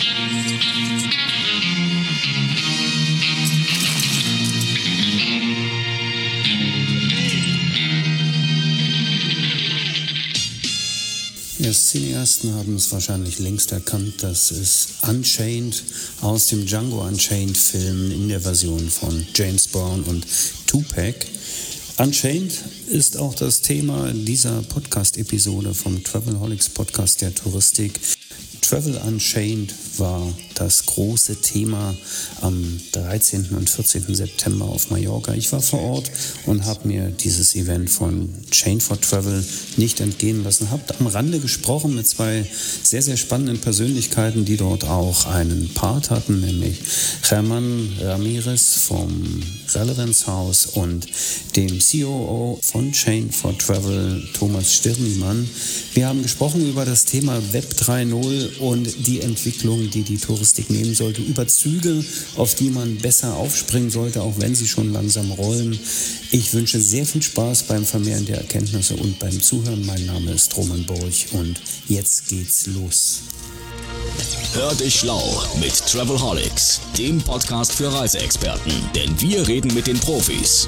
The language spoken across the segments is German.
Ja, Cineasten haben es wahrscheinlich längst erkannt, das ist Unchained aus dem Django Unchained-Film in der Version von James Brown und Tupac. Unchained ist auch das Thema dieser Podcast-Episode vom Travelholics Podcast der Touristik. Travel Unchained war das große Thema am 13. und 14. September auf Mallorca. Ich war vor Ort und habe mir dieses Event von Chained for Travel nicht entgehen lassen. Habe am Rande gesprochen mit zwei sehr, sehr spannenden Persönlichkeiten, die dort auch einen Part hatten, nämlich Germán Ramírez vom Relevance House und dem COO von Chained for Travel, Thomas Stirnimann. Wir haben gesprochen über das Thema Web 3.0 und die Entwicklung, die die Touristik nehmen sollte, über Züge, auf die man besser aufspringen sollte, auch wenn sie schon langsam rollen. Ich wünsche sehr viel Spaß beim Vermehren der Erkenntnisse und beim Zuhören. Mein Name ist Roman Borch und jetzt geht's los. Hör dich schlau mit Travelholics, dem Podcast für Reiseexperten, denn wir reden mit den Profis.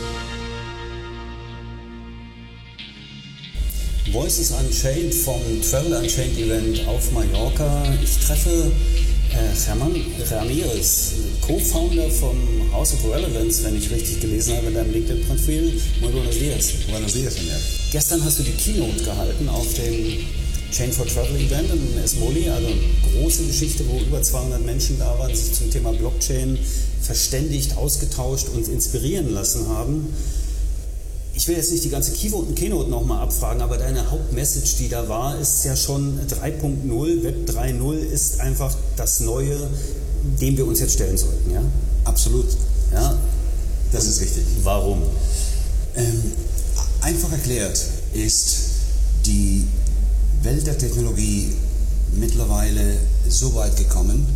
Voices Unchained vom Travel Unchained Event auf Mallorca. Ich treffe Germán Ramírez, Co-Founder vom House of Relevance, wenn ich richtig gelesen habe in deinem LinkedIn-Profil. Muy buenos días. Buenos días, señor. Gestern hast du die Keynote gehalten auf dem Chained for Travel Event in Esmoli, also eine große Geschichte, wo über 200 Menschen da waren, sich zum Thema Blockchain verständigt, ausgetauscht und inspirieren lassen haben. Ich will jetzt nicht die ganze Keynote nochmal abfragen, aber deine Hauptmessage, die da war, ist ja schon 3.0, Web 3.0 ist einfach das Neue, dem wir uns jetzt stellen sollten, ja? Absolut. Ja? Das ist richtig. Warum? Einfach erklärt ist die Welt der Technologie mittlerweile so weit gekommen,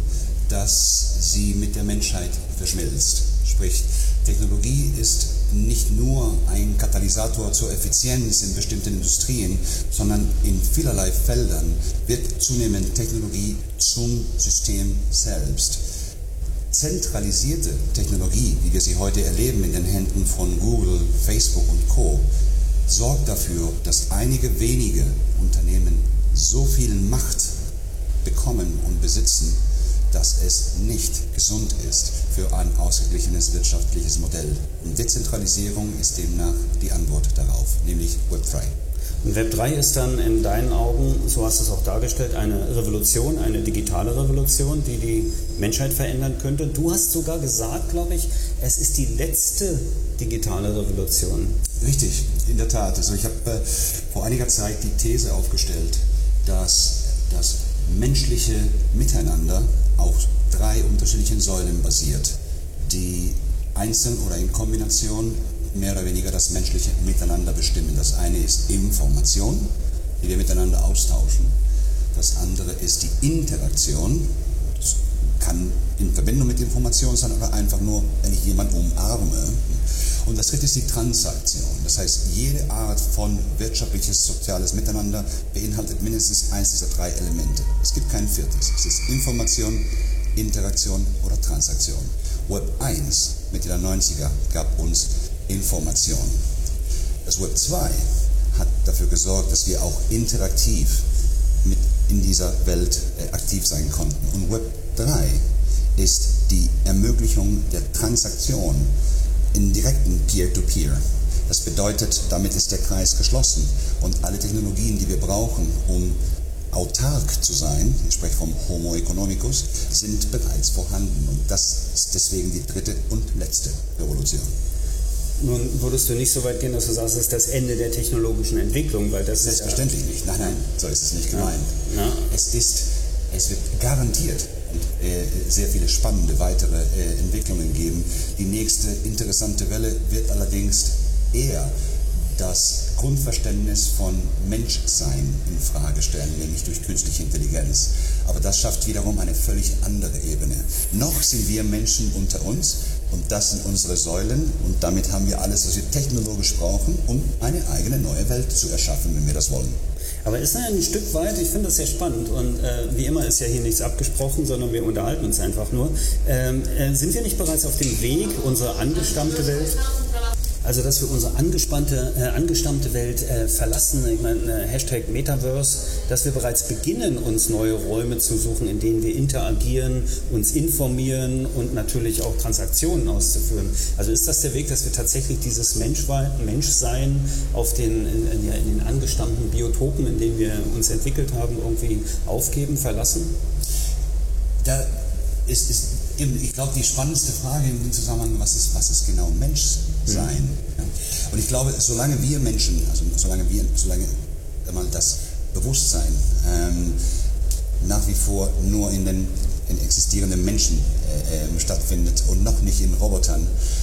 dass sie mit der Menschheit verschmilzt. Sprich, Technologie ist nicht nur ein Katalysator zur Effizienz in bestimmten Industrien, sondern in vielerlei Feldern wird zunehmend Technologie zum System selbst. Zentralisierte Technologie, wie wir sie heute erleben in den Händen von Google, Facebook und Co., sorgt dafür, dass einige wenige Unternehmen so viel Macht bekommen und besitzen, dass es nicht gesund ist für ein ausgeglichenes wirtschaftliches Modell. Und Dezentralisierung ist demnach die Antwort darauf, nämlich Web 3. Und Web 3 ist dann in deinen Augen, so hast du es auch dargestellt, eine Revolution, eine digitale Revolution, die die Menschheit verändern könnte. Du hast sogar gesagt, glaube ich, es ist die letzte digitale Revolution. Richtig, in der Tat. Also ich habe vor einiger Zeit die These aufgestellt, dass das menschliche Miteinander auf 3 unterschiedlichen Säulen basiert, die einzeln oder in Kombination mehr oder weniger das menschliche Miteinander bestimmen. Das eine ist Information, die wir miteinander austauschen. Das andere ist die Interaktion. Das kann in Verbindung mit Information sein oder einfach nur, wenn ich jemanden umarme. Und das dritte ist die Transaktion. Das heißt, jede Art von wirtschaftliches, soziales Miteinander beinhaltet mindestens eins dieser 3 Elemente. Es gibt kein viertes. Es ist Information, Interaktion oder Transaktion. Web 1 Mitte der 90er gab uns Information. Das Web 2 hat dafür gesorgt, dass wir auch interaktiv mit in dieser Welt aktiv sein konnten. Und Web 3 ist die Ermöglichung der Transaktion in direkten Peer-to-Peer. Das bedeutet, damit ist der Kreis geschlossen und alle Technologien, die wir brauchen, um autark zu sein, ich spreche vom Homo economicus, sind bereits vorhanden. Und das ist deswegen die dritte und letzte Revolution. Nun würdest du nicht so weit gehen, dass du sagst, es ist das Ende der technologischen Entwicklung, weil das selbstverständlich nicht. Nein, so ist es nicht gemeint. Ja. Es wird garantiert sehr viele spannende weitere Entwicklungen geben. Die nächste interessante Welle wird allerdings eher das Grundverständnis von Menschsein in Frage stellen, nämlich durch künstliche Intelligenz. Aber das schafft wiederum eine völlig andere Ebene. Noch sind wir Menschen unter uns und das sind unsere Säulen und damit haben wir alles, was wir technologisch brauchen, um eine eigene neue Welt zu erschaffen, wenn wir das wollen. Aber ist ein Stück weit, ich finde das sehr spannend und wie immer ist ja hier nichts abgesprochen, sondern wir unterhalten uns einfach nur. Sind wir nicht bereits auf dem Weg, unsere angestammte Welt, also dass wir unsere angestammte Welt verlassen, ich meine Hashtag Metaverse, dass wir bereits beginnen, uns neue Räume zu suchen, in denen wir interagieren, uns informieren und natürlich auch Transaktionen auszuführen. Also ist das der Weg, dass wir tatsächlich dieses Menschsein in den angestammten Biotopen, in denen wir uns entwickelt haben, irgendwie aufgeben, verlassen? Da ist ich glaube, die spannendste Frage in dem Zusammenhang, was ist genau Menschsein? Ja. Und ich glaube, solange wir Menschen, also solange das Bewusstsein nach wie vor nur in existierenden Menschen stattfindet und noch nicht in Robotern,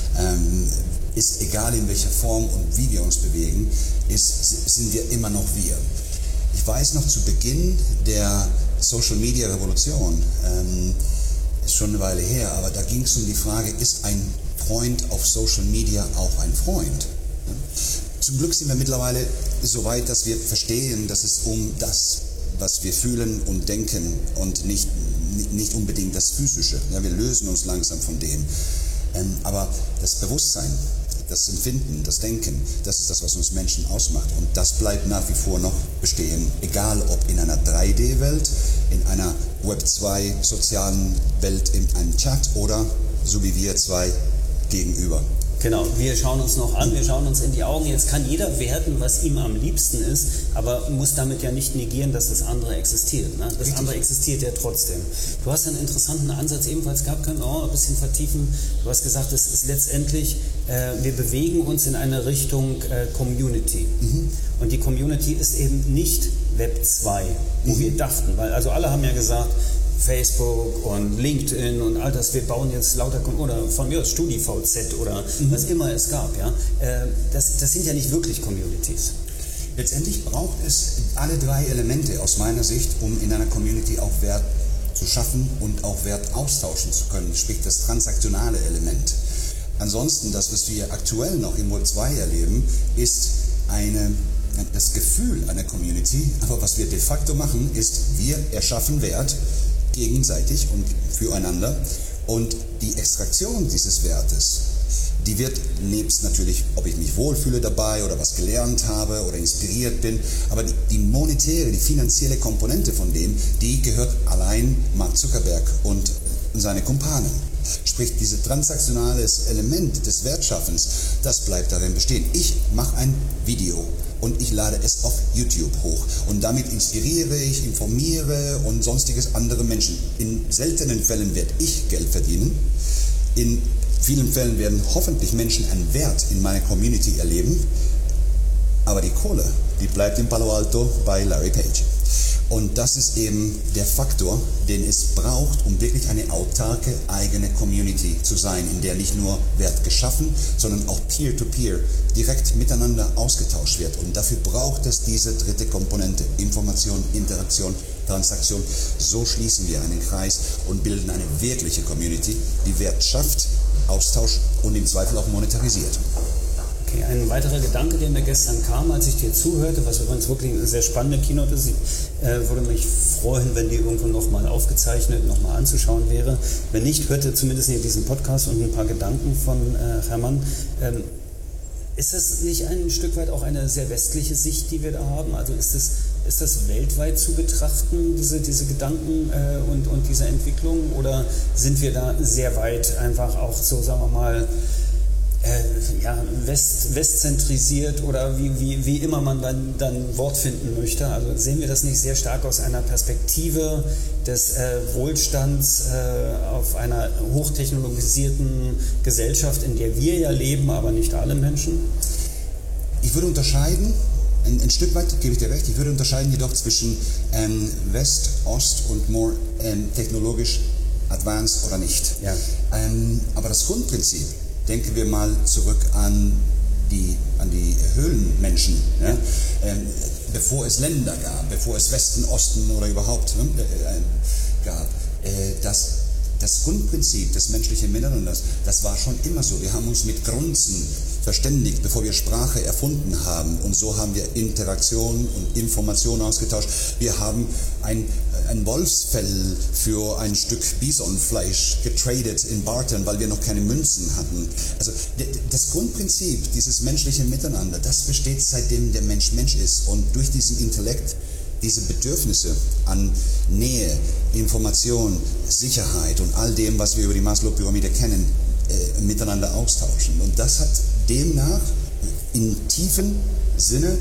ist egal in welcher Form und wie wir uns bewegen, sind wir immer noch wir. Ich weiß noch zu Beginn der Social-Media-Revolution, ist schon eine Weile her, aber da ging es um die Frage, ist ein Freund auf Social Media auch ein Freund? Zum Glück sind wir mittlerweile so weit, dass wir verstehen, dass es um das, was wir fühlen und denken und nicht unbedingt das Physische. Ja, wir lösen uns langsam von dem. Aber das Bewusstsein, das Empfinden, das Denken, das ist das, was uns Menschen ausmacht. Und das bleibt nach wie vor noch bestehen, egal ob in einer 3D-Welt, in einer Web2 sozialen Welt, in einem Chat oder so wie wir zwei gegenüber. Genau, wir schauen uns noch an, wir schauen uns in die Augen. Jetzt kann jeder werten, was ihm am liebsten ist, aber muss damit ja nicht negieren, dass das andere existiert. Ne? Das Richtig. Andere existiert ja trotzdem. Du hast einen interessanten Ansatz ebenfalls gehabt, können wir auch ein bisschen vertiefen. Du hast gesagt, es ist letztendlich, wir bewegen uns in eine Richtung Community. Mhm. Und die Community ist eben nicht Web 2, wo wir dachten, weil also alle haben ja gesagt, Facebook und LinkedIn und all das, wir bauen jetzt lauter, oder von mir aus StudiVZ oder was immer es gab, ja. Das sind ja nicht wirklich Communities. Letztendlich braucht es alle drei Elemente aus meiner Sicht, um in einer Community auch Wert zu schaffen und auch Wert austauschen zu können, sprich das transaktionale Element. Ansonsten, das, was wir aktuell noch im Web 2 erleben, ist das Gefühl einer Community, aber was wir de facto machen, ist, wir erschaffen Wert gegenseitig und füreinander und die Extraktion dieses Wertes, die wird nebst natürlich, ob ich mich wohlfühle dabei oder was gelernt habe oder inspiriert bin, aber die monetäre, die finanzielle Komponente von dem, die gehört allein Mark Zuckerberg und seine Kumpanen. Sprich, dieses transaktionale Element des Wertschaffens, das bleibt darin bestehen. Ich mache ein Video und ich lade es auf YouTube hoch und damit inspiriere ich, informiere und sonstiges andere Menschen. In seltenen Fällen werde ich Geld verdienen, in vielen Fällen werden hoffentlich Menschen einen Wert in meiner Community erleben, aber die Kohle, die bleibt in Palo Alto bei Larry Page. Und das ist eben der Faktor, den es braucht, um wirklich eine autarke eigene Community zu sein, in der nicht nur Wert geschaffen, sondern auch Peer-to-Peer direkt miteinander ausgetauscht wird. Und dafür braucht es diese dritte Komponente, Information, Interaktion, Transaktion. So schließen wir einen Kreis und bilden eine wirkliche Community, die Wert schafft, Austausch und im Zweifel auch monetarisiert. Okay, ein weiterer Gedanke, der mir gestern kam, als ich dir zuhörte, was übrigens wirklich eine sehr spannende Keynote ist. Ich würde mich freuen, wenn die irgendwo nochmal aufgezeichnet, nochmal anzuschauen wäre. Wenn nicht, hörte zumindest hier diesen Podcast und ein paar Gedanken von Hermann. Ist das nicht ein Stück weit auch eine sehr westliche Sicht, die wir da haben? Also ist das weltweit zu betrachten, diese Gedanken und diese Entwicklung? Oder sind wir da sehr weit einfach auch so, sagen wir mal, westzentrisiert oder wie immer man dann Wort finden möchte. Also sehen wir das nicht sehr stark aus einer Perspektive des Wohlstands auf einer hochtechnologisierten Gesellschaft, in der wir ja leben, aber nicht alle Menschen? Ich würde unterscheiden, ein Stück weit gebe ich dir recht, ich würde unterscheiden jedoch zwischen West, Ost und more technologisch advanced oder nicht. Ja. Aber das Grundprinzip, denken wir mal zurück an die Höhlenmenschen, ja? Bevor es Länder gab, bevor es Westen, Osten oder überhaupt gab. Das Grundprinzip des menschlichen Miteinanders, das war schon immer so. Wir haben uns mit Grunzen verständigt, bevor wir Sprache erfunden haben. Und so haben wir Interaktion und Information ausgetauscht. Wir haben ein Wolfsfell für ein Stück Bisonfleisch getradet in Barton, weil wir noch keine Münzen hatten. Also das Grundprinzip, dieses menschliche Miteinander, das besteht seitdem der Mensch Mensch ist. Und durch diesen Intellekt, diese Bedürfnisse an Nähe, Information, Sicherheit und all dem, was wir über die Maslow-Pyramide kennen, miteinander austauschen. Und das hat demnach in tiefem Sinne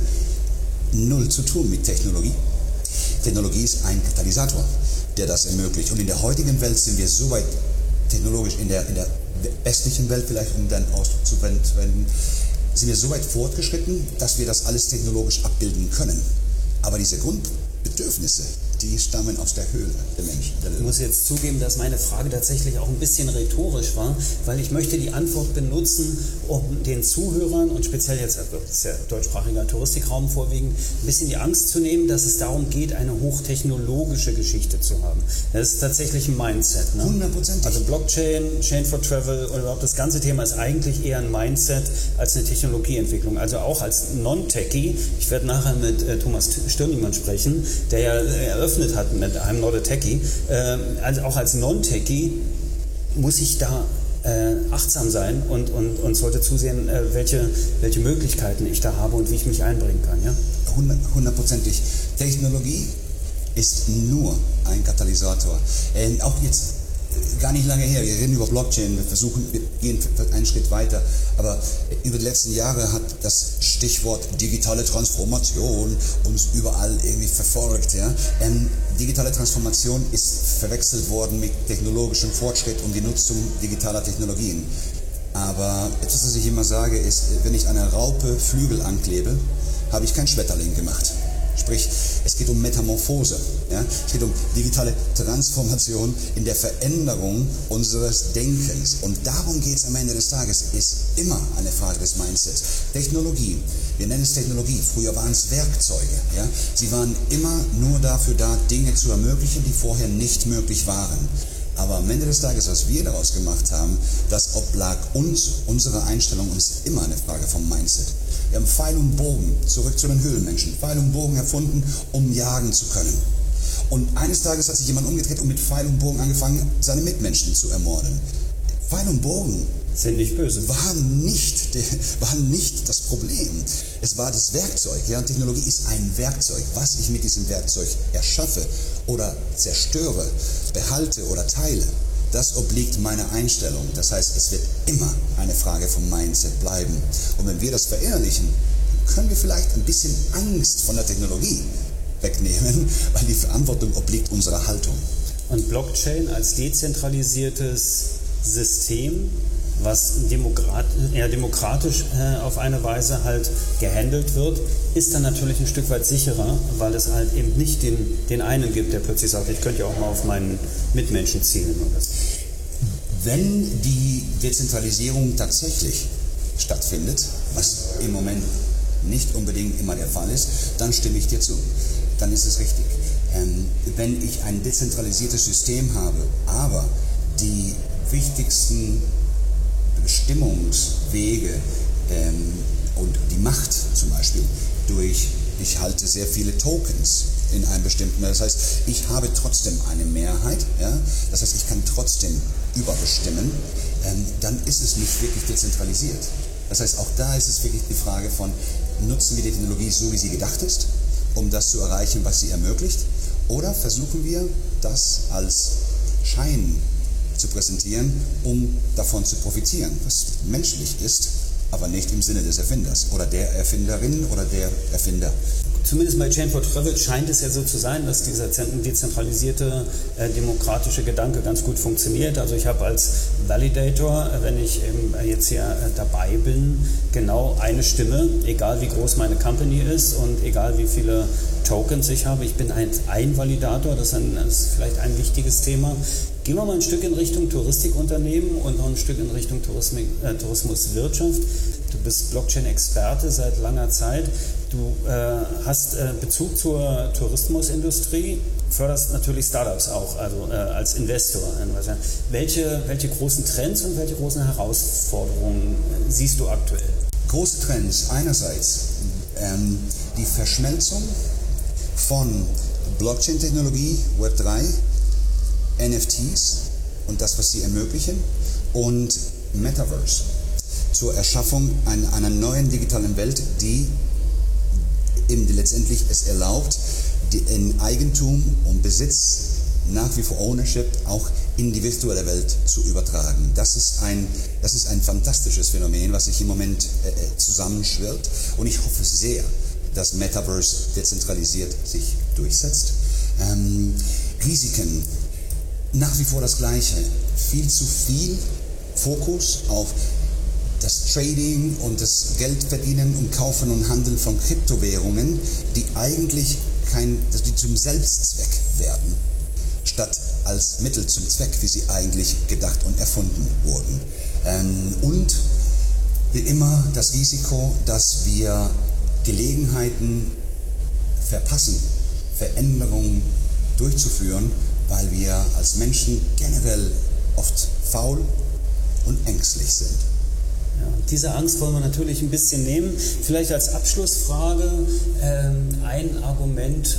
null zu tun mit Technologie. Technologie ist ein Katalysator, der das ermöglicht. Und in der heutigen Welt sind wir so weit technologisch, in der westlichen Welt vielleicht, um dann Ausdruck zu verwenden, sind wir so weit fortgeschritten, dass wir das alles technologisch abbilden können. Aber diese Grundbedürfnisse, die stammen aus der Höhle der Menschen. Ich muss jetzt zugeben, dass meine Frage tatsächlich auch ein bisschen rhetorisch war, weil ich möchte die Antwort benutzen, um den Zuhörern und speziell jetzt, das ist ja deutschsprachiger Touristikraum vorwiegend, ein bisschen die Angst zu nehmen, dass es darum geht, eine hochtechnologische Geschichte zu haben. Das ist tatsächlich ein Mindset. Ne? 100%. Also Blockchain, Chain for Travel oder überhaupt das ganze Thema ist eigentlich eher ein Mindset als eine Technologieentwicklung. Also auch als Non-Techie, ich werde nachher mit Thomas Stirnimann sprechen, der ja eröffnet hat mit I'm not a Techie, also auch als Non-Techie muss ich da achtsam sein und sollte zusehen, welche Möglichkeiten ich da habe und wie ich mich einbringen kann. Ja? 100%ig. Technologie ist nur ein Katalysator. Auch jetzt gar nicht lange her, wir reden über Blockchain, wir gehen einen Schritt weiter, aber über die letzten Jahre hat das Stichwort digitale Transformation uns überall irgendwie verfolgt. Ja? Digitale Transformation ist verwechselt worden mit technologischem Fortschritt und die Nutzung digitaler Technologien. Aber etwas, was ich immer sage, ist, wenn ich einer Raupe Flügel anklebe, habe ich kein Schmetterling gemacht. Sprich, es geht um Metamorphose, ja? Es geht um digitale Transformation in der Veränderung unseres Denkens. Und darum geht es am Ende des Tages, ist immer eine Frage des Mindsets. Technologie, wir nennen es Technologie, früher waren es Werkzeuge. Ja? Sie waren immer nur dafür da, Dinge zu ermöglichen, die vorher nicht möglich waren. Aber am Ende des Tages, was wir daraus gemacht haben, das oblag uns, unsere Einstellung, und ist immer eine Frage vom Mindset. Wir haben Pfeil und Bogen, zurück zu den Höhlenmenschen, Pfeil und Bogen erfunden, um jagen zu können. Und eines Tages hat sich jemand umgedreht und mit Pfeil und Bogen angefangen, seine Mitmenschen zu ermorden. Pfeil und Bogen sind nicht böse. Waren nicht das Problem. Es war das Werkzeug. Ja? Technologie ist ein Werkzeug. Was ich mit diesem Werkzeug erschaffe oder zerstöre, behalte oder teile, das obliegt meiner Einstellung. Das heißt, es wird immer eine Frage vom Mindset bleiben. Und wenn wir das verinnerlichen, können wir vielleicht ein bisschen Angst von der Technologie wegnehmen, weil die Verantwortung obliegt unserer Haltung. Und Blockchain als dezentralisiertes System, was demokratisch auf eine Weise halt gehandelt wird, ist dann natürlich ein Stück weit sicherer, weil es halt eben nicht den einen gibt, der plötzlich sagt, ich könnte ja auch mal auf meinen Mitmenschen zielen oder so. Wenn die Dezentralisierung tatsächlich stattfindet, was im Moment nicht unbedingt immer der Fall ist, dann stimme ich dir zu. Dann ist es richtig. Wenn ich ein dezentralisiertes System habe, aber die wichtigsten Bestimmungswege und die Macht zum Beispiel ich halte sehr viele Tokens in einem bestimmten, das heißt, ich habe trotzdem eine Mehrheit, ja? Das heißt, ich kann trotzdem überbestimmen, dann ist es nicht wirklich dezentralisiert. Das heißt, auch da ist es wirklich die Frage von, nutzen wir die Technologie so, wie sie gedacht ist, um das zu erreichen, was sie ermöglicht, oder versuchen wir, das als Schein zu präsentieren, um davon zu profitieren, was menschlich ist, aber nicht im Sinne des Erfinders oder der Erfinderin oder der Erfinder. Zumindest bei Chain for Travel scheint es ja so zu sein, dass dieser dezentralisierte demokratische Gedanke ganz gut funktioniert. Also ich habe als Validator, wenn ich jetzt hier dabei bin, genau eine Stimme, egal wie groß meine Company ist und egal wie viele Tokens ich habe. Ich bin ein Validator, das ist vielleicht ein wichtiges Thema. Gehen wir mal ein Stück in Richtung Touristikunternehmen und noch ein Stück in Richtung Tourismuswirtschaft. Du bist Blockchain-Experte seit langer Zeit. Du hast Bezug zur Tourismusindustrie, förderst natürlich Startups auch, also als Investor. Welche großen Trends und welche großen Herausforderungen siehst du aktuell? Große Trends einerseits die Verschmelzung von Blockchain-Technologie, Web3, NFTs und das, was sie ermöglichen, und Metaverse zur Erschaffung einer neuen digitalen Welt, die eben letztendlich es erlaubt, den Eigentum und Besitz, nach wie vor Ownership, auch in die virtuelle Welt zu übertragen. Das ist ein fantastisches Phänomen, was sich im Moment zusammenschwirrt, und ich hoffe sehr, dass Metaverse dezentralisiert sich durchsetzt. Risiken, nach wie vor das Gleiche. Viel zu viel Fokus auf das Trading und das Geldverdienen und Kaufen und Handeln von Kryptowährungen, die eigentlich die zum Selbstzweck werden, statt als Mittel zum Zweck, wie sie eigentlich gedacht und erfunden wurden. Und wie immer das Risiko, dass wir Gelegenheiten verpassen, Veränderungen durchzuführen, weil wir als Menschen generell oft faul und ängstlich sind. Ja, diese Angst wollen wir natürlich ein bisschen nehmen. Vielleicht als Abschlussfrage ein Argument,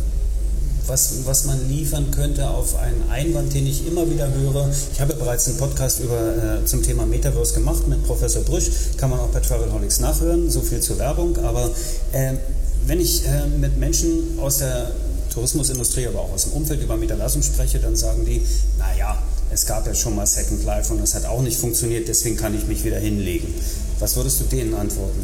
was man liefern könnte auf einen Einwand, den ich immer wieder höre. Ich habe bereits einen Podcast zum Thema Metaverse gemacht mit Professor Brüsch, kann man auch bei Travelholics nachhören, so viel zur Werbung. Aber wenn ich mit Menschen aus der Tourismusindustrie, aber auch aus dem Umfeld über Metaversum spreche, dann sagen die, naja, es gab ja schon mal Second Life und das hat auch nicht funktioniert, deswegen kann ich mich wieder hinlegen. Was würdest du denen antworten?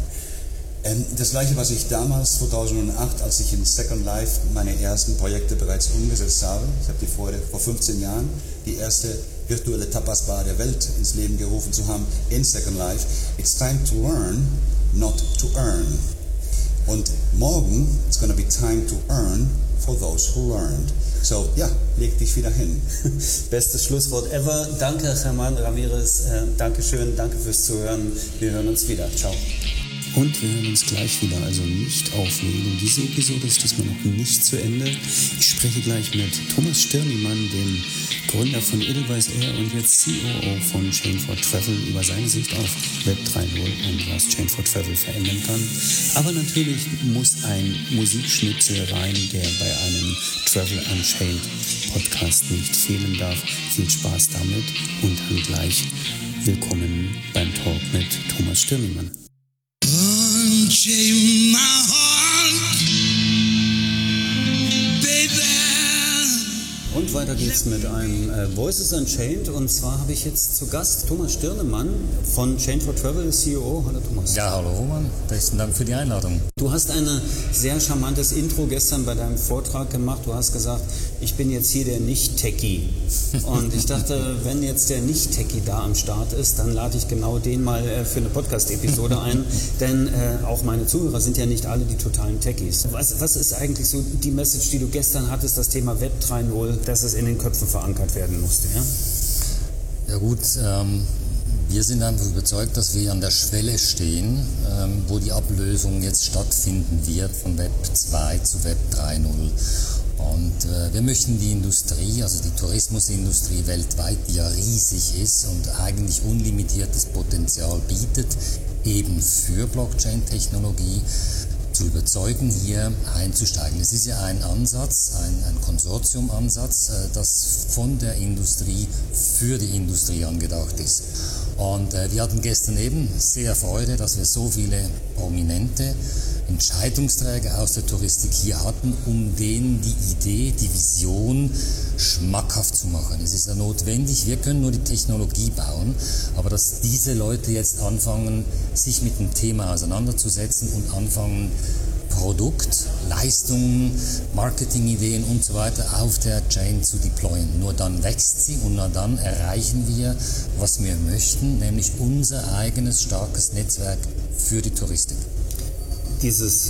Das Gleiche, was ich damals, 2008, als ich in Second Life meine ersten Projekte bereits umgesetzt habe. Ich habe vor 15 Jahren die erste virtuelle Tapas-Bar der Welt ins Leben gerufen zu haben in Second Life. It's time to learn, not to earn. Und morgen, it's gonna be time to earn for those who learned. So, ja, leg dich wieder hin. Bestes Schlusswort ever. Danke, Germán Ramírez. Dankeschön, danke fürs Zuhören. Wir hören uns wieder. Ciao. Und wir hören uns gleich wieder, also nicht auflegen. Diese Episode ist diesmal noch nicht zu Ende. Ich spreche gleich mit Thomas Stirnimann, dem Gründer von Edelweiss Air und jetzt COO von Chain for Travel, über seine Sicht auf Web 3.0 und was Chain for Travel verändern kann. Aber natürlich muss ein Musikschnipsel rein, der bei einem Travel Unchained Podcast nicht fehlen darf. Viel Spaß damit und dann gleich willkommen beim Talk mit Thomas Stirnimann. Unchain my heart, baby. Und weiter geht's mit einem Voices Unchained, und zwar habe ich jetzt zu Gast Thomas Stirnimann von Chain for Travel, CEO. Hallo Thomas. Ja, hallo Roman, besten Dank für die Einladung. Du hast ein sehr charmantes Intro gestern bei deinem Vortrag gemacht. Du hast gesagt, ich bin jetzt hier der Nicht-Techie. Und ich dachte, wenn jetzt der Nicht-Techie da am Start ist, dann lade ich genau den mal für eine Podcast-Episode ein. Denn auch meine Zuhörer sind ja nicht alle die totalen Techies. Was ist eigentlich so die Message, die du gestern hattest, das Thema Web 3.0, dass es in den Köpfen verankert werden musste? Ja, ja gut, wir sind einfach überzeugt, dass wir an der Schwelle stehen, wo die Ablösung jetzt stattfinden wird von Web 2 zu Web 3.0. Und wir möchten die Industrie, also die Tourismusindustrie weltweit, die ja riesig ist und eigentlich unlimitiertes Potenzial bietet, eben für Blockchain-Technologie, zu überzeugen, hier einzusteigen. Es ist ja ein Ansatz, ein Konsortiumansatz, das von der Industrie für die Industrie angedacht ist. Und wir hatten gestern eben sehr Freude, dass wir so viele prominente Entscheidungsträger aus der Touristik hier hatten, um denen die Idee, die Vision schmackhaft zu machen. Es ist ja notwendig, wir können nur die Technologie bauen, aber dass diese Leute jetzt anfangen, sich mit dem Thema auseinanderzusetzen und anfangen, Produkt, Leistungen, Marketingideen und so weiter auf der Chain zu deployen. Nur dann wächst sie und nur dann erreichen wir, was wir möchten, nämlich unser eigenes starkes Netzwerk für die Touristik. Dieses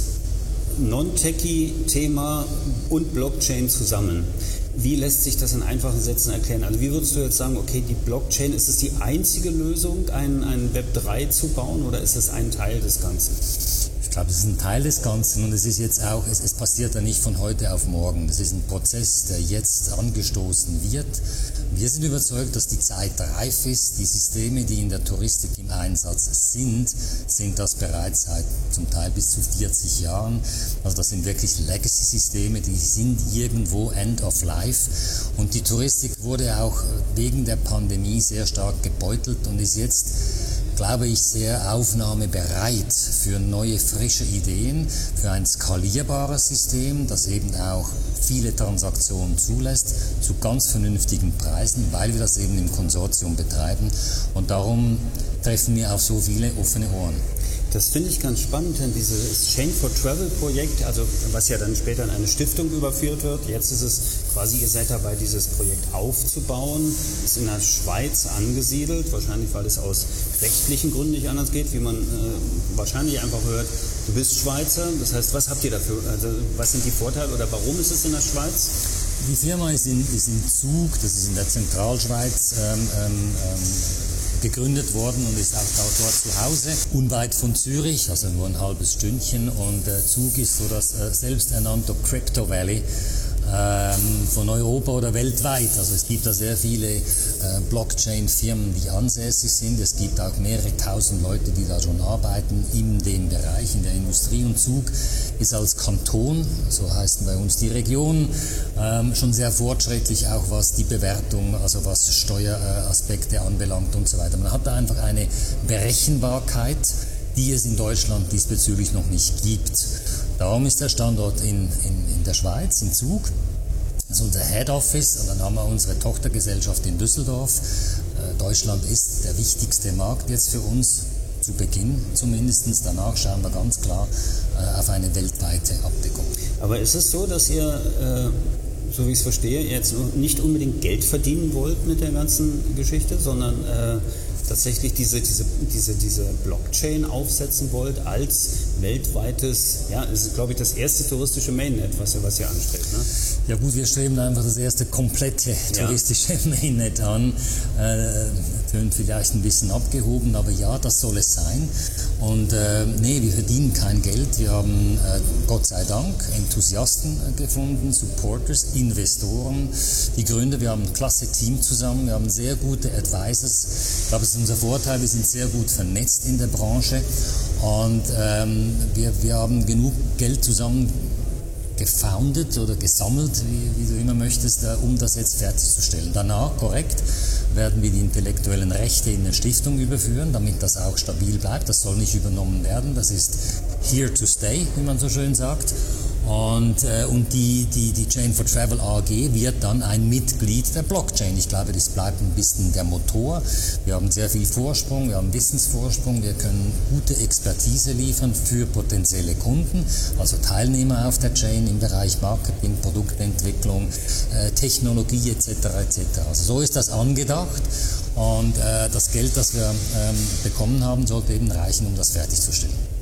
Non-Techie-Thema und Blockchain zusammen. Wie lässt sich das in einfachen Sätzen erklären? Also wie würdest du jetzt sagen, okay, die Blockchain, ist es die einzige Lösung, ein Web 3 zu bauen, oder ist es ein Teil des Ganzen? Ich glaube, es ist ein Teil des Ganzen, und es ist jetzt auch, es passiert ja nicht von heute auf morgen. Das ist ein Prozess, der jetzt angestoßen wird Wir sind überzeugt, dass die Zeit reif ist. Die Systeme, die in der Touristik im Einsatz sind das bereits seit zum Teil bis zu 40 Jahren. Also das sind wirklich Legacy-Systeme, die sind irgendwo End of Life. Und die Touristik wurde auch wegen der Pandemie sehr stark gebeutelt und ist jetzt, glaube ich, sehr aufnahmebereit für neue, frische Ideen, für ein skalierbares System, das eben auch viele Transaktionen zulässt, zu ganz vernünftigen Preisen, weil wir das eben im Konsortium betreiben. Und darum treffen wir auf so viele offene Ohren. Das finde ich ganz spannend, denn dieses Chain for Travel Projekt, also was ja dann später in eine Stiftung überführt wird, jetzt ist es quasi, ihr seid dabei, dieses Projekt aufzubauen, ist in der Schweiz angesiedelt, wahrscheinlich weil es aus rechtlichen Gründen nicht anders geht, wie man wahrscheinlich einfach hört, du bist Schweizer, das heißt, was habt ihr dafür, also was sind die Vorteile oder warum ist es in der Schweiz? Die Firma ist in Zug, das ist in der Zentralschweiz, gegründet worden und ist auch dort zu Hause, unweit von Zürich, also nur ein halbes Stündchen. Und Zug ist so das selbsternannte Crypto Valley von Europa oder weltweit. Also es gibt da sehr viele Blockchain-Firmen, die ansässig sind. Es gibt auch mehrere tausend Leute, die da schon arbeiten in dem Bereich, in der Industrie. Und Zug ist als Kanton, so heißen bei uns die Region, schon sehr fortschrittlich, auch was die Bewertung, also was Steueraspekte anbelangt und so weiter. Man hat da einfach eine Berechenbarkeit, die es in Deutschland diesbezüglich noch nicht gibt. Darum ist der Standort in der Schweiz, in Zug. Das ist unser Head Office und dann haben wir unsere Tochtergesellschaft in Düsseldorf. Deutschland ist der wichtigste Markt jetzt für uns, zu Beginn zumindest. Danach schauen wir ganz klar auf eine weltweite Abdeckung. Aber ist es so, dass ihr, so wie ich es verstehe, jetzt nicht unbedingt Geld verdienen wollt mit der ganzen Geschichte, sondern tatsächlich diese Blockchain aufsetzen wollt als weltweites, ja, es ist, glaube ich, das erste touristische Mainnet, was ihr anstrebt, ne? Ja gut, wir streben einfach das erste komplette touristische Mainnet an. Tönt vielleicht ein bisschen abgehoben, aber ja, das soll es sein. Und wir verdienen kein Geld. Wir haben Gott sei Dank Enthusiasten gefunden, Supporters, Investoren, die Gründer. Wir haben ein klasse Team zusammen, wir haben sehr gute Advisors. Ich glaube, es ist unser Vorteil, wir sind sehr gut vernetzt in der Branche und wir haben genug Geld zusammen gefoundet oder gesammelt, wie du immer möchtest, um das jetzt fertigzustellen. Danach, korrekt, werden wir die intellektuellen Rechte in eine Stiftung überführen, damit das auch stabil bleibt. Das soll nicht übernommen werden. Das ist here to stay, wie man so schön sagt. Und die Chain for Travel AG wird dann ein Mitglied der Blockchain. Ich glaube, das bleibt ein bisschen der Motor. Wir haben sehr viel Vorsprung, wir haben Wissensvorsprung, wir können gute Expertise liefern für potenzielle Kunden, also Teilnehmer auf der Chain im Bereich Marketing, Produktentwicklung, Technologie etc. etc. Also so ist das angedacht und das Geld, das wir bekommen haben, sollte eben reichen, um das fertigzustellen.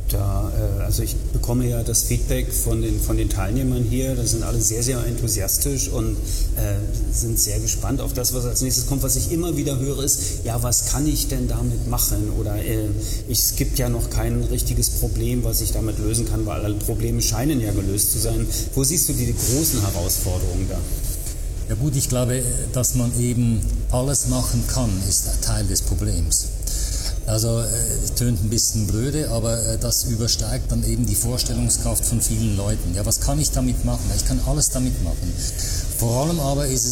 Also ich bekomme ja das Feedback von den Teilnehmern hier, da sind alle sehr, sehr enthusiastisch und sind sehr gespannt auf das, was als nächstes kommt. Was ich immer wieder höre ist, ja, was kann ich denn damit machen? Oder es gibt ja noch kein richtiges Problem, was ich damit lösen kann, weil alle Probleme scheinen ja gelöst zu sein. Wo siehst du die großen Herausforderungen da? Ja gut, ich glaube, dass man eben alles machen kann, ist ein Teil des Problems. Also tönt ein bisschen blöde, aber das übersteigt dann eben die Vorstellungskraft von vielen Leuten. Ja, was kann ich damit machen? Ich kann alles damit machen. Vor allem aber ist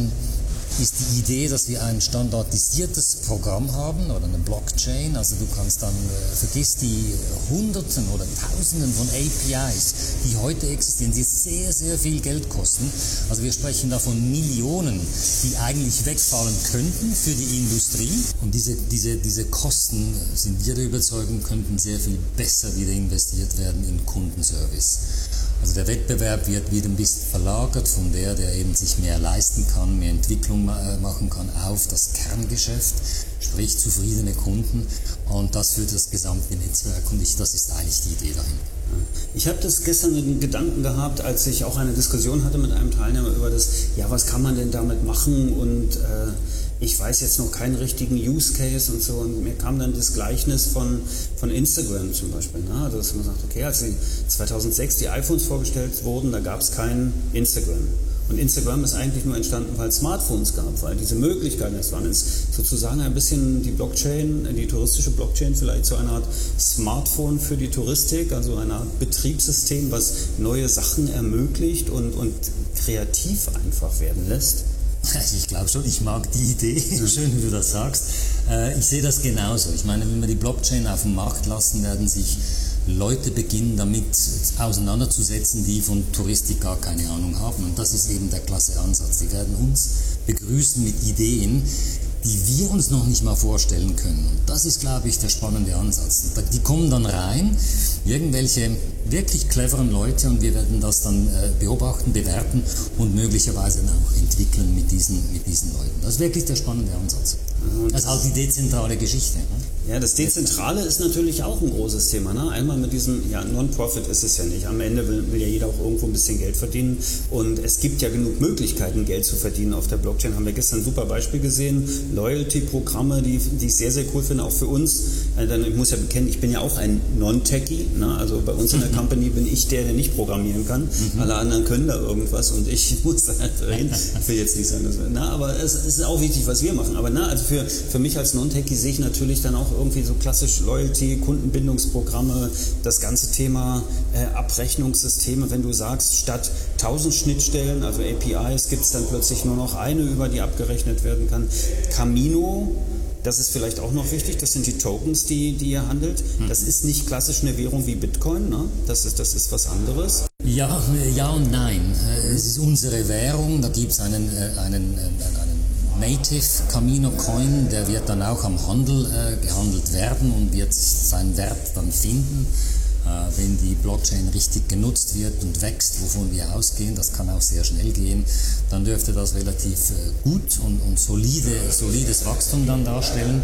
die Idee, dass wir ein standardisiertes Programm haben oder eine Blockchain. Also du kannst dann, vergiss die Hunderten oder Tausenden von APIs, die heute existieren, die sehr, sehr viel Geld kosten. Also wir sprechen da von Millionen, die eigentlich wegfallen könnten für die Industrie. Und diese Kosten, sind wir der Überzeugung, könnten sehr viel besser wieder investiert werden in Kundenservice. Also der Wettbewerb wird wieder ein bisschen verlagert von der eben sich mehr leisten kann, mehr Entwicklung machen kann auf das Kerngeschäft, sprich zufriedene Kunden und das für das gesamte Netzwerk und das ist eigentlich die Idee dahinter. Ich habe das gestern einen Gedanken gehabt, als ich auch eine Diskussion hatte mit einem Teilnehmer über das, ja, was kann man denn damit machen und ich weiß jetzt noch keinen richtigen Use Case und so und mir kam dann das Gleichnis von Instagram zum Beispiel, ne? Also, dass man sagt, okay, als 2006 die iPhones vorgestellt wurden, da gab es kein Instagram Und Instagram ist eigentlich nur entstanden, weil es Smartphones gab, weil diese Möglichkeiten es waren. Es ist sozusagen ein bisschen die Blockchain, die touristische Blockchain vielleicht so eine Art Smartphone für die Touristik, also eine Art Betriebssystem, was neue Sachen ermöglicht und kreativ einfach werden lässt. Ich glaube schon, ich mag die Idee, schön wie du das sagst. Ich sehe das genauso. Ich meine, wenn wir die Blockchain auf den Markt lassen, werden sich Leute beginnen damit auseinanderzusetzen, die von Touristik gar keine Ahnung haben. Und das ist eben der klasse Ansatz. Die werden uns begrüßen mit Ideen, die wir uns noch nicht mal vorstellen können. Und das ist, glaube ich, der spannende Ansatz. Die kommen dann rein, irgendwelche wirklich cleveren Leute, und wir werden das dann beobachten, bewerten und möglicherweise dann auch entwickeln mit diesen Leuten. Das ist wirklich der spannende Ansatz. Das ist auch die dezentrale Geschichte. Ja, das Dezentrale ist natürlich auch ein großes Thema. Ne? Einmal mit diesem, Non-Profit ist es ja nicht. Am Ende will ja jeder auch irgendwo ein bisschen Geld verdienen. Und es gibt ja genug Möglichkeiten, Geld zu verdienen auf der Blockchain. Haben wir gestern ein super Beispiel gesehen. Loyalty-Programme, die ich sehr, sehr cool finde, auch für uns. Ich muss ja bekennen, ich bin ja auch ein Non-Techie. Ne? Also bei uns in der Company bin ich der nicht programmieren kann. Alle anderen können da irgendwas und ich muss da halt reden. Ich will jetzt nicht sagen, aber es ist auch wichtig, was wir machen. Aber also für mich als Non-Techie sehe ich natürlich dann auch irgendwie so klassisch Loyalty, Kundenbindungsprogramme, das ganze Thema Abrechnungssysteme. Wenn du sagst, statt 1000 Schnittstellen, also APIs, gibt es dann plötzlich nur noch eine, über die abgerechnet werden kann. Camino, das ist vielleicht auch noch wichtig, das sind die Tokens, die ihr handelt. Das ist nicht klassisch eine Währung wie Bitcoin, ne? Das ist was anderes. Ja und nein. Es ist unsere Währung, da gibt es einen Native Camino Coin, der wird dann auch am Handel gehandelt werden und wird seinen Wert dann finden, wenn die Blockchain richtig genutzt wird und wächst, wovon wir ausgehen. Das kann auch sehr schnell gehen. Dann dürfte das relativ gut und solides Wachstum dann darstellen.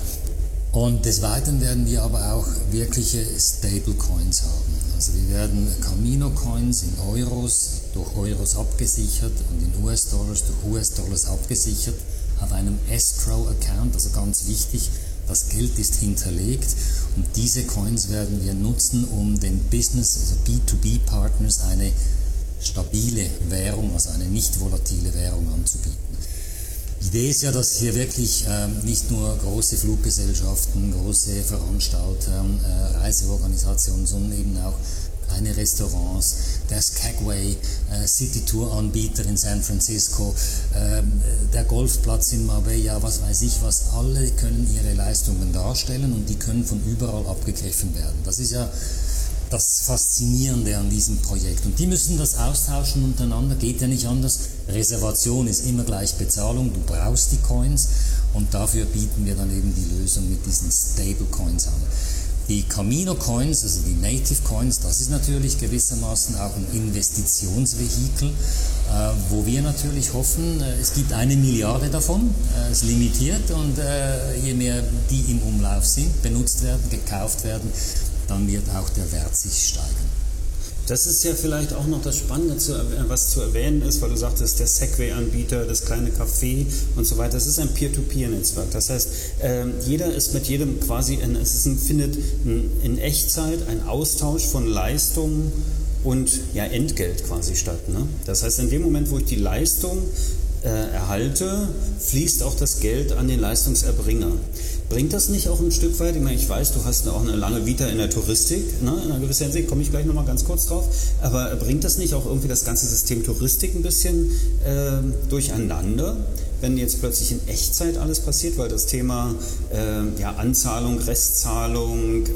Und des Weiteren werden wir aber auch wirkliche Stablecoins haben. Also wir werden Camino Coins in Euros durch Euros abgesichert und in US-Dollars durch US-Dollars abgesichert auf einem Escrow-Account, also ganz wichtig, das Geld ist hinterlegt und diese Coins werden wir nutzen, um den Business, also B2B-Partners eine stabile Währung, also eine nicht volatile Währung anzubieten. Die Idee ist ja, dass hier wirklich nicht nur große Fluggesellschaften, große Veranstalter, Reiseorganisationen, sondern eben auch kleine Restaurants, der Skagway, City-Tour-Anbieter in San Francisco, der Golfplatz in Marbella, was weiß ich was, alle können ihre Leistungen darstellen und die können von überall abgegriffen werden. Das ist ja das Faszinierende an diesem Projekt. Und die müssen das austauschen untereinander, geht ja nicht anders. Reservation ist immer gleich Bezahlung, du brauchst die Coins und dafür bieten wir dann eben die Lösung mit diesen Stablecoins an. Die Camino Coins, also die Native Coins, das ist natürlich gewissermaßen auch ein Investitionsvehikel, wo wir natürlich hoffen, es gibt 1 Milliarde davon, es ist limitiert und je mehr die im Umlauf sind, benutzt werden, gekauft werden, dann wird auch der Wert sich steigern. Das ist ja vielleicht auch noch das Spannende, was zu erwähnen ist, weil du sagtest, der Segway-Anbieter, das kleine Café und so weiter, das ist ein Peer-to-Peer-Netzwerk. Das heißt, jeder ist mit jedem quasi, findet in Echtzeit ein Austausch von Leistungen und Entgelt quasi statt. Ne? Das heißt, in dem Moment, wo ich die Leistung erhalte, fließt auch das Geld an den Leistungserbringer. Bringt das nicht auch ein Stück weit, ich weiß, du hast auch eine lange Vita in der Touristik, ne? In einer gewissen Hinsicht, komme ich gleich nochmal ganz kurz drauf, aber bringt das nicht auch irgendwie das ganze System Touristik ein bisschen durcheinander, wenn jetzt plötzlich in Echtzeit alles passiert, weil das Thema Anzahlung, Restzahlung,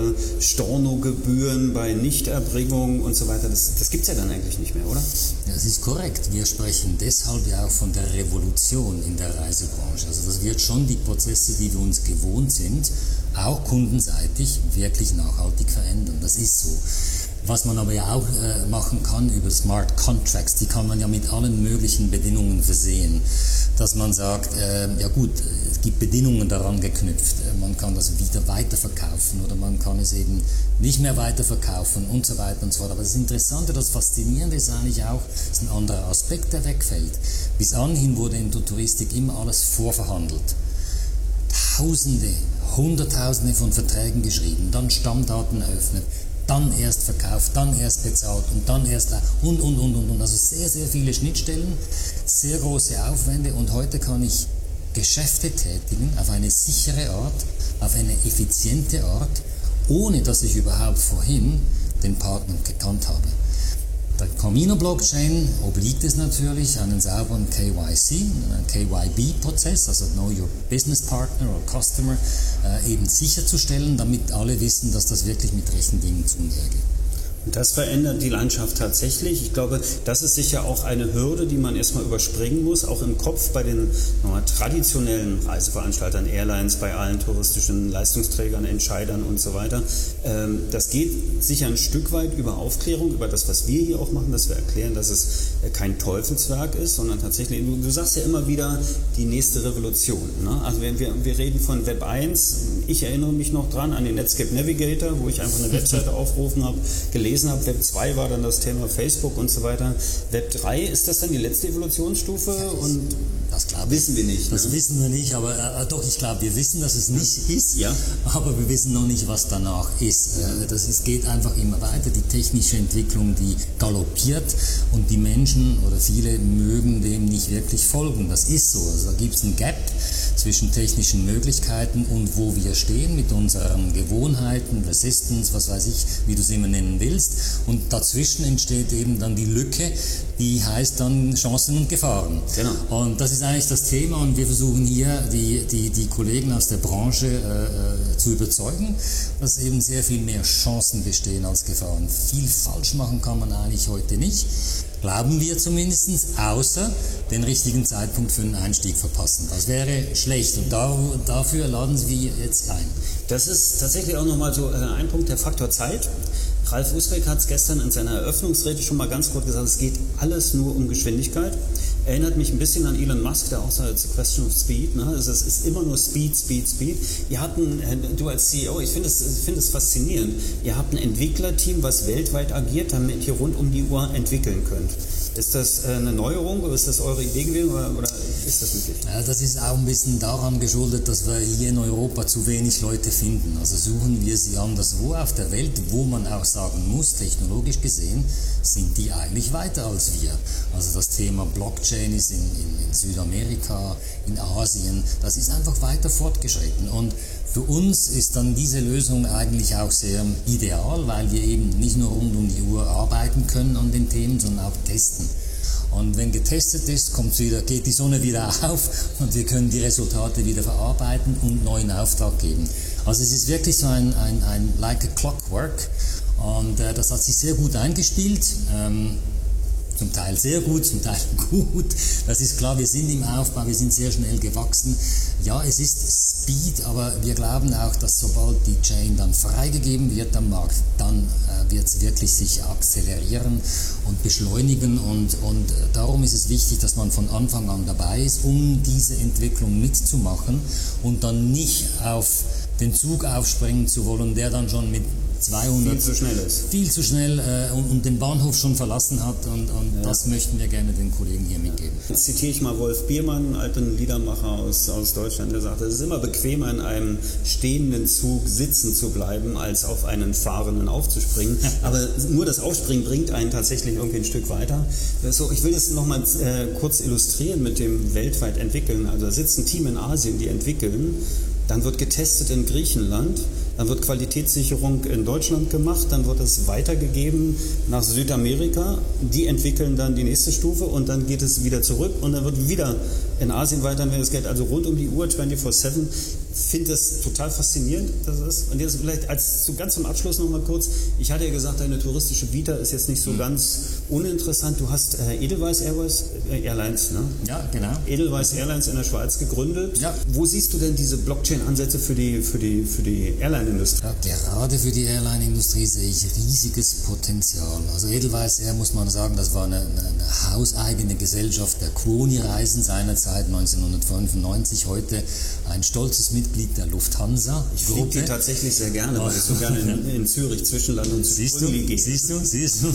Stornogebühren bei Nichterbringung und so weiter, das gibt es ja dann eigentlich nicht mehr, oder? Ja, das ist korrekt. Wir sprechen deshalb ja auch von der Revolution in der Reisebranche. Also das wird schon die Prozesse, die wir uns gewohnt sind, auch kundenseitig wirklich nachhaltig verändern. Das ist so. Was man aber ja auch machen kann über Smart Contracts, die kann man ja mit allen möglichen Bedingungen versehen. Dass man sagt, es gibt Bedingungen daran geknüpft, man kann das wieder weiterverkaufen oder man kann es eben nicht mehr weiterverkaufen und so weiter und so fort. Aber das Interessante, das Faszinierende ist eigentlich auch, das ist ein anderer Aspekt, der wegfällt. Bis anhin wurde in der Touristik immer alles vorverhandelt. Tausende, Hunderttausende von Verträgen geschrieben, dann Stammdaten eröffnet, dann erst verkauft, dann erst bezahlt und dann erst und. Also sehr, sehr viele Schnittstellen, sehr große Aufwände und heute kann ich Geschäfte tätigen auf eine sichere Art, auf eine effiziente Art, ohne dass ich überhaupt vorhin den Partner gekannt habe. Der Camino-Blockchain obliegt es natürlich, einen sauberen KYC, einen KYB-Prozess, also Know Your Business Partner oder Customer, eben sicherzustellen, damit alle wissen, dass das wirklich mit rechten Dingen zugeht. Und das verändert die Landschaft tatsächlich. Ich glaube, das ist sicher auch eine Hürde, die man erstmal überspringen muss, auch im Kopf bei den traditionellen Reiseveranstaltern, Airlines, bei allen touristischen Leistungsträgern, Entscheidern und so weiter. Das geht sicher ein Stück weit über Aufklärung, über das, was wir hier auch machen, dass wir erklären, dass es kein Teufelswerk ist, sondern tatsächlich, du sagst ja immer wieder, die nächste Revolution. Ne? Also wir reden von Web 1, ich erinnere mich noch dran an den Netscape Navigator, wo ich einfach eine Webseite aufgerufen habe, gelesen habe. Web 2 war dann das Thema Facebook und so weiter. Web 3, ist das dann die letzte Evolutionsstufe? Und das wissen wir nicht. Das wissen wir nicht, aber doch, ich glaube, wir wissen, dass es nicht ist, ja. Aber wir wissen noch nicht, was danach ist. Es geht einfach immer weiter. Die technische Entwicklung, die galoppiert und die Menschen oder viele mögen dem nicht wirklich folgen. Das ist so. Also da gibt es einen Gap zwischen technischen Möglichkeiten und wo wir stehen mit unseren Gewohnheiten, Resistance, was weiß ich, wie du es immer nennen willst. Und dazwischen entsteht eben dann die Lücke, die heißt dann Chancen und Gefahren. Genau. Und das ist eigentlich das Thema und wir versuchen hier die Kollegen aus der Branche zu überzeugen, dass eben sehr viel mehr Chancen bestehen als Gefahren. Viel falsch machen kann man eigentlich heute nicht. Glauben wir zumindest, außer den richtigen Zeitpunkt für einen Einstieg verpassen. Das wäre schlecht und dafür laden wir jetzt ein. Das ist tatsächlich auch nochmal so ein Punkt, der Faktor Zeit. Ralf Usbeck hat es gestern in seiner Eröffnungsrede schon mal ganz kurz gesagt, es geht alles nur um Geschwindigkeit. Erinnert mich ein bisschen an Elon Musk, der auch sagt, it's a question of speed. Ne? Also es ist immer nur Speed. Ihr habt du als CEO, ich finde es faszinierend, ihr habt ein Entwicklerteam, was weltweit agiert, damit ihr rund um die Uhr entwickeln könnt. Ist das eine Neuerung oder ist das eure Idee gewesen oder ist das möglich? Ja, das ist auch ein bisschen daran geschuldet, dass wir hier in Europa zu wenig Leute finden. Also suchen wir sie anderswo auf der Welt, wo man auch sagen muss, technologisch gesehen, sind die eigentlich weiter als wir. Also das Thema Blockchain ist in Südamerika, in Asien, das ist einfach weiter fortgeschritten. Und für uns ist dann diese Lösung eigentlich auch sehr ideal, weil wir eben nicht nur rund um die Uhr arbeiten können an den Themen, sondern auch testen. Und wenn getestet ist, geht die Sonne wieder auf und wir können die Resultate wieder verarbeiten und neuen Auftrag geben. Also es ist wirklich so ein like a clockwork und das hat sich sehr gut eingespielt. Zum Teil sehr gut, zum Teil gut. Das ist klar, wir sind im Aufbau, wir sind sehr schnell gewachsen. Ja, es ist Speed, aber wir glauben auch, dass sobald die Chain dann freigegeben wird am Markt, dann wird es wirklich sich akzelerieren und beschleunigen und darum ist es wichtig, dass man von Anfang an dabei ist, um diese Entwicklung mitzumachen und dann nicht auf den Zug aufspringen zu wollen, der dann schon mit 200 viel zu schnell und den Bahnhof schon verlassen hat und ja. Das möchten wir gerne den Kollegen hier mitgeben. Jetzt zitiere ich mal Wolf Biermann, einen alten Liedermacher aus Deutschland, der sagt, es ist immer bequemer in einem stehenden Zug sitzen zu bleiben, als auf einen fahrenden aufzuspringen, aber nur das Aufspringen bringt einen tatsächlich irgendwie ein Stück weiter. So, ich will das nochmal kurz illustrieren mit dem weltweit entwickeln, also da sitzt ein Team in Asien, die entwickeln, dann wird getestet in Griechenland, dann wird Qualitätssicherung in Deutschland gemacht, dann wird es weitergegeben nach Südamerika, die entwickeln dann die nächste Stufe und dann geht es wieder zurück und dann wird wieder in Asien weiterentwickelt. Das geht also rund um die Uhr, 24/7. Finde das total faszinierend, das ist. Und jetzt vielleicht ganz zum Abschluss noch mal kurz. Ich hatte ja gesagt, deine touristische Vita ist jetzt nicht so ganz uninteressant. Du hast Edelweiss Airlines, ne? Ja, genau. Edelweiss Airlines in der Schweiz gegründet. Ja. Wo siehst du denn diese Blockchain-Ansätze für die Airline-Industrie? Ja, gerade für die Airline-Industrie sehe ich riesiges Potenzial. Also Edelweiss Air, muss man sagen, das war eine hauseigene Gesellschaft der Quoni-Reisen seinerzeit 1995, heute ein stolzes Mitglied der Lufthansa. Ich fliege die tatsächlich sehr gerne, weil ich so gerne in Zürich Zwischenland und Sprüngli gehe. Siehst du?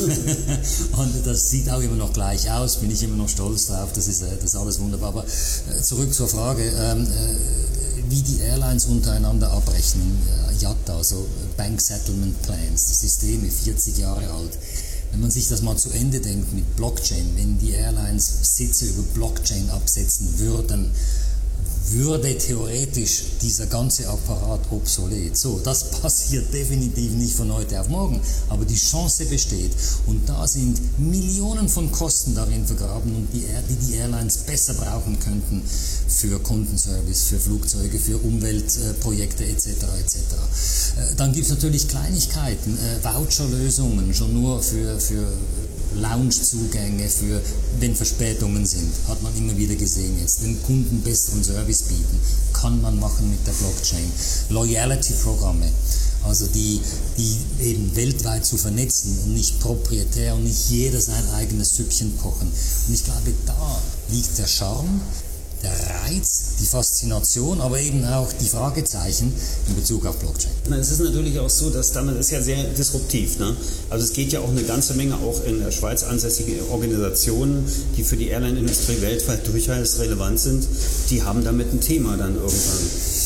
Und das sieht auch immer noch gleich aus, bin ich immer noch stolz drauf, das ist alles wunderbar. Aber zurück zur Frage, wie die Airlines untereinander abrechnen. IATA, also Bank Settlement Plans, Systeme, 40 Jahre alt. Wenn man sich das mal zu Ende denkt mit Blockchain, wenn die Airlines Sitze über Blockchain absetzen würden, würde theoretisch dieser ganze Apparat obsolet. So, das passiert definitiv nicht von heute auf morgen, aber die Chance besteht. Und da sind Millionen von Kosten darin vergraben, und die Airlines besser brauchen könnten für Kundenservice, für Flugzeuge, für Umweltprojekte etc. etc. Dann gibt es natürlich Kleinigkeiten, Voucherlösungen, schon nur für Loungezugänge, für wenn Verspätungen sind, hat man immer wieder gesehen jetzt. Wenn Kunden besseren Service bieten, kann man machen mit der Blockchain. Loyalty-Programme, also die eben weltweit zu vernetzen und nicht proprietär und nicht jeder sein eigenes Süppchen kochen. Und ich glaube, da liegt der Charme, der Reiz, die Faszination, aber eben auch die Fragezeichen in Bezug auf Blockchain. Es ist natürlich auch so, dass damit ist ja sehr disruptiv. Ne? Also es geht ja auch eine ganze Menge auch in der Schweiz ansässige Organisationen, die für die Airline-Industrie weltweit durchaus relevant sind, die haben damit ein Thema dann irgendwann.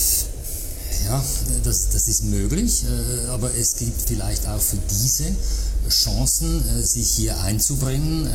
Ja, das ist möglich, aber es gibt vielleicht auch für diese Chancen, sich hier einzubringen.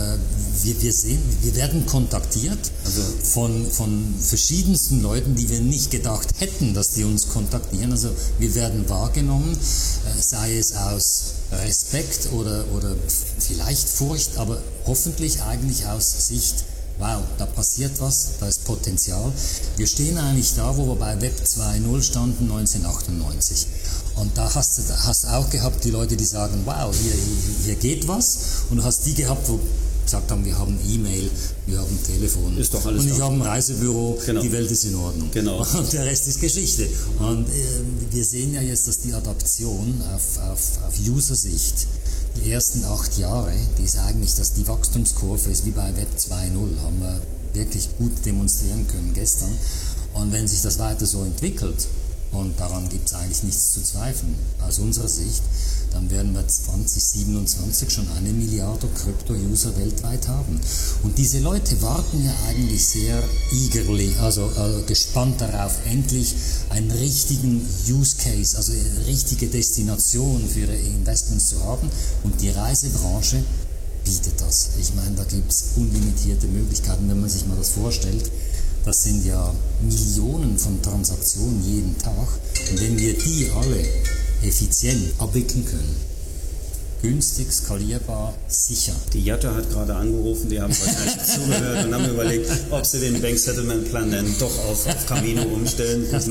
Wir werden kontaktiert von verschiedensten Leuten, die wir nicht gedacht hätten, dass die uns kontaktieren. Also wir werden wahrgenommen, sei es aus Respekt oder vielleicht Furcht, aber hoffentlich eigentlich aus Sicht, wow, da passiert was, da ist Potenzial. Wir stehen eigentlich da, wo wir bei Web 2.0 standen 1998. Und da hast du auch gehabt die Leute, die sagen, wow, hier geht was. Und du hast die gehabt, wo gesagt haben, wir haben E-Mail, wir haben Telefon. Ist doch alles und ich habe ein Reisebüro, genau. Die Welt ist in Ordnung. Genau. Und der Rest ist Geschichte. Und wir sehen ja jetzt, dass die Adaption auf User-Sicht, die ersten 8 Jahre, die ist eigentlich, dass die Wachstumskurve ist wie bei Web 2.0, haben wir wirklich gut demonstrieren können gestern. Und wenn sich das weiter so entwickelt, und daran gibt es eigentlich nichts zu zweifeln, aus unserer Sicht, dann werden wir 2027 schon 1 Milliarde Krypto-User weltweit haben. Und diese Leute warten ja eigentlich sehr eagerly, also gespannt darauf, endlich einen richtigen Use Case, also eine richtige Destination für ihre Investments zu haben. Und die Reisebranche bietet das. Ich meine, da gibt es unlimitierte Möglichkeiten, wenn man sich mal das vorstellt. Das sind ja Millionen von Transaktionen jeden Tag. Und wenn wir die alle effizient abwickeln können, günstig, skalierbar, sicher. Die IATA hat gerade angerufen, die haben wahrscheinlich zugehört und haben überlegt, ob sie den Bank Settlement Plan dann doch auf Camino umstellen. Das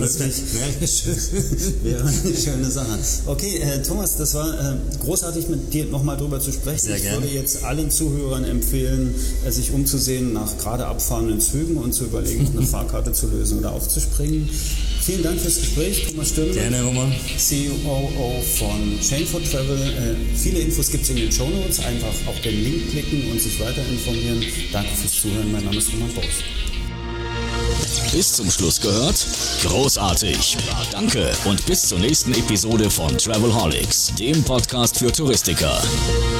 wäre eine schöne Sache. Okay, Thomas, das war großartig, mit dir nochmal drüber zu sprechen. Sehr gerne. Ich würde jetzt allen Zuhörern empfehlen, sich umzusehen nach gerade abfahrenden Zügen und zu überlegen, eine Fahrkarte zu lösen oder aufzuspringen. Vielen Dank fürs Gespräch, Thomas Stürmer. Gerne, Roman. COO von Chain for Travel. Viele Infos gibt es in den Shownotes. Einfach auf den Link klicken und sich weiter informieren. Danke fürs Zuhören. Mein Name ist Roman Boos. Bis zum Schluss gehört? Großartig. Danke und bis zur nächsten Episode von Travelholics, dem Podcast für Touristiker.